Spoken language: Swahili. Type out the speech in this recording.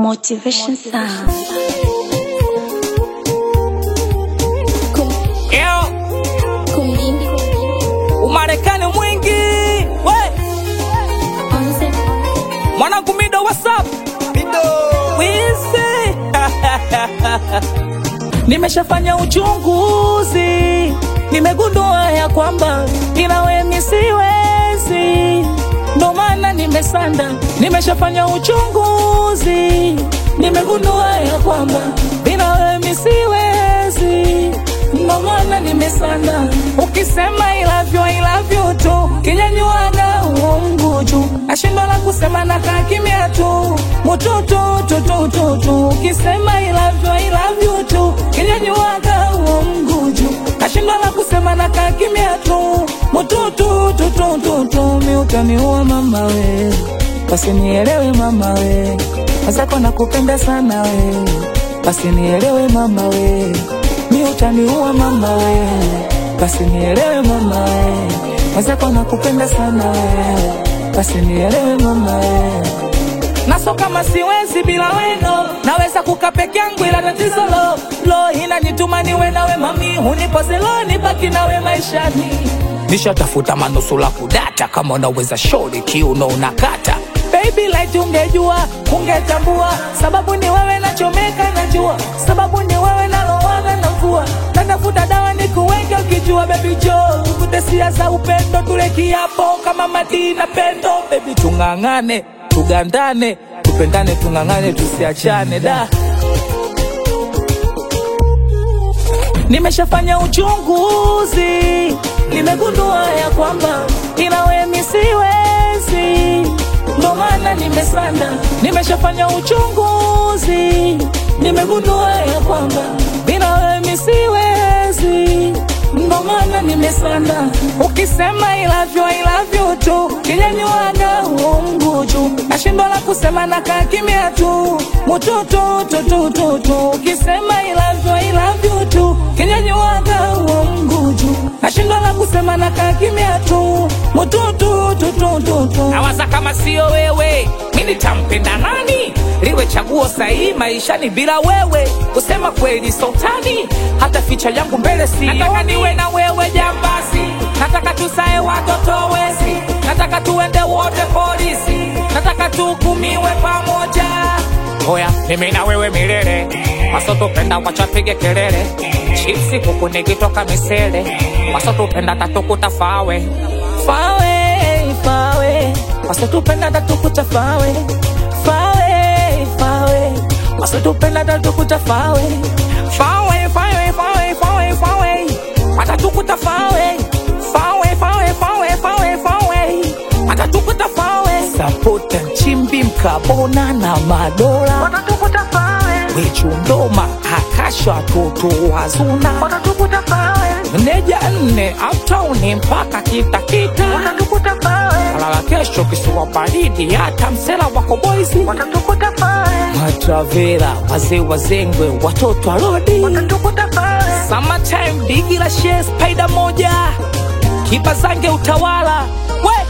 Motivation Sound. Umarekani mwingi we mwanangu Mido, what's up? Mido Wizi. Nimeshafanya uchunguzi, nimegundua ya kwamba inawe misiwezi, ndo maana nimesanda. Nimeshafanya uchunguzi, nimegundua ya kwamba inawe misiwezi, ndo maana nimesanda. Ukisema I love you tu, kinyanyuaga uongo juu, nashindwa la kusema na kaa kimya tu, mututu tutututu. Ukisema I love you tu, kinyanyuaga uongo juu, nashindwa la kusema na kaa kimya tu, mututu tutututu. Mi utaniua mama we, basi nielewe mama we, mazako nakupenda sana we, basi nielewe mama we. Mi utaniua mama we, basi nielewe mama we, mazako nakupenda sana we, basi nielewe mama we. Naso kama siwezi bila weno, naweza kukaa peke yangu ila tatizo lo inanituma niwe nawe mami, unipose lo nibaki nawe maishani. Nishatafuta manusula kudata, kama unaweza shori kiuno unakata. Baby light ungejua, ungetambua, sababu ni wewe nachomeka najua, sababu ni wewe nalowana navua, natafuta dawa nikuweke ukijua. Baby Joe, tukute siasa upendo, tule kiapo kama mati na pendo. Baby tungangane, tugandane, tupendane, tungangane, tusiachane da. Nimeshafanya uchunguzi, nimegundua ya kwamba inawe misiwezi, ndo maana nimesanda. Nimeshafanya uchunguzi, nimegundua ya kwamba inawe misiwezi, ndo maana nimesanda. Ukisema I love you tu, kinyanyuaga uongo juu, nashindwa la kusema na kaa kimya tu, mututu tutututu. Ukisema I love you tu, kinyanyuaga uongo juu, nashindwa la kusema na kaa kimya tu, mututu tutututu. Nawaza kama sio wewe, mimi nitampenda nani? Liwe chaguo sahihi maishani bila wewe, kusema kweli sultani, hata ficha yangu mbele si. Nataka niwe na wewe jambasi, nataka tusae watoto wezi, nataka tuende wote polisi, nataka tuhukumiwe pamoja. Hoya mimi na wewe milele, wasoto penda wachapige kelele, chipsi kuku nikitoka misele, wasoto penda tatukuta fawe fawe fawe, wasoto penda tatukuta fawe fawe fawe, wasoto penda tatukuta fawe fawe fawe fawe fawe fawe, watatukuta fawe fawe fawe fawe fawe fawe, watatukuta fawe. Sapota Nchimbi, Mkabona na Madola, watatukuta fawe. Wichundoma Akasha Toto Wazuna, watatukuta fawe. Neja nne Uptown mpaka Kitakita, watatukuta fawe. Alala kesho kisiwa baridi, hata Msela wako boys, watatukuta fawe. Matravera wazee wazengwe watoto arodi, watatukuta fawe. Summertime Biggie la Shea Spider moja, Kiba Zange utawala we.